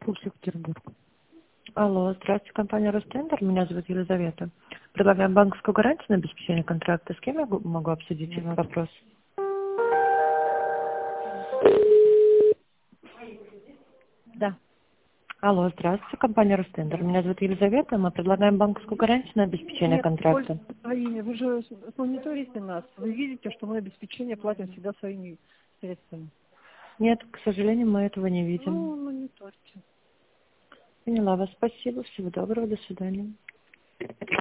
Петербург. Алло, здравствуйте, компания Ростендер. Меня зовут Елизавета. Предлагаем банковскую гарантию на обеспечение контракта. С кем я могу обсудить этот вопрос? Да. Алло, здравствуйте, компания Ростендер. Меня зовут Елизавета. Мы предлагаем банковскую гарантию на обеспечение Нет, контракта. своими. Вы же мониторите нас. Вы видите, что мы обеспечение платим всегда своими средствами. Нет, к сожалению, мы этого не видим. Ну, мониторьте. Поняла вас. Спасибо. Всего доброго. До свидания.